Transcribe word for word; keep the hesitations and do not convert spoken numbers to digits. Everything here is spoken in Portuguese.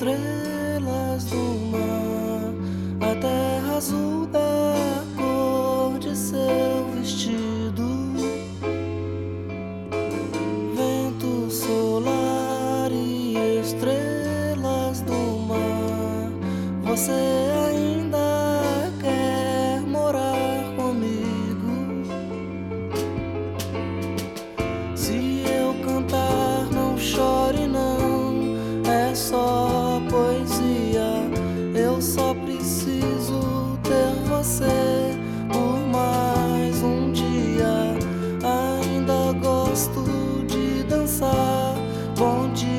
estrelas do mar, a terra azul da cor de seu vestido, vento solar e estrelas do mar. Você é